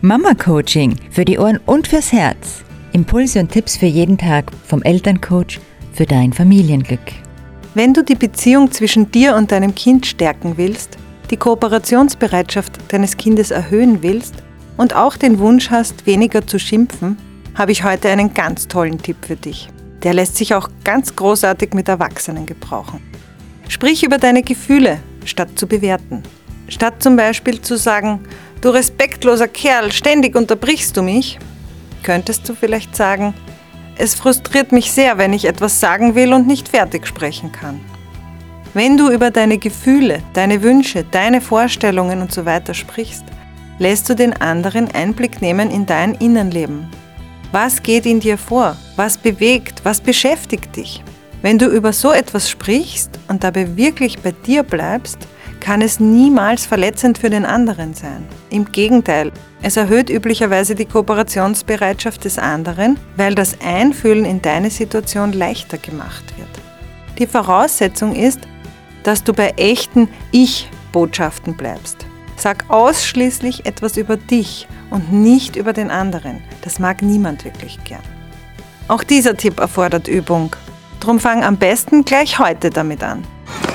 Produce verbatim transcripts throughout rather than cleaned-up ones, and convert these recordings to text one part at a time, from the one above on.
Mama Coaching für die Ohren und fürs Herz. Impulse und Tipps für jeden Tag vom Elterncoach für dein Familienglück. Wenn du die Beziehung zwischen dir und deinem Kind stärken willst, die Kooperationsbereitschaft deines Kindes erhöhen willst und auch den Wunsch hast, weniger zu schimpfen, habe ich heute einen ganz tollen Tipp für dich. Der lässt sich auch ganz großartig mit Erwachsenen gebrauchen. Sprich über deine Gefühle, statt zu bewerten. Statt zum Beispiel zu sagen, du respektloser Kerl, ständig unterbrichst du mich, könntest du vielleicht sagen, es frustriert mich sehr, wenn ich etwas sagen will und nicht fertig sprechen kann. Wenn du über deine Gefühle, deine Wünsche, deine Vorstellungen und so weiter sprichst, lässt du den anderen Einblick nehmen in dein Innenleben. Was geht in dir vor? Was bewegt? Was beschäftigt dich? Wenn du über so etwas sprichst und dabei wirklich bei dir bleibst, kann es niemals verletzend für den anderen sein. Im Gegenteil, es erhöht üblicherweise die Kooperationsbereitschaft des anderen, weil das Einfühlen in deine Situation leichter gemacht wird. Die Voraussetzung ist, dass du bei echten Ich-Botschaften bleibst. Sag ausschließlich etwas über dich und nicht über den anderen. Das mag niemand wirklich gern. Auch dieser Tipp erfordert Übung. Drum fang am besten gleich heute damit an.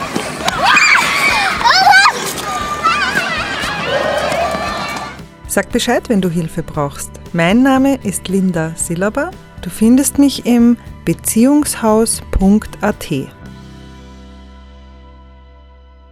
Sag Bescheid, wenn du Hilfe brauchst. Mein Name ist Linda Sillaber. Du findest mich im beziehungshaus punkt a t.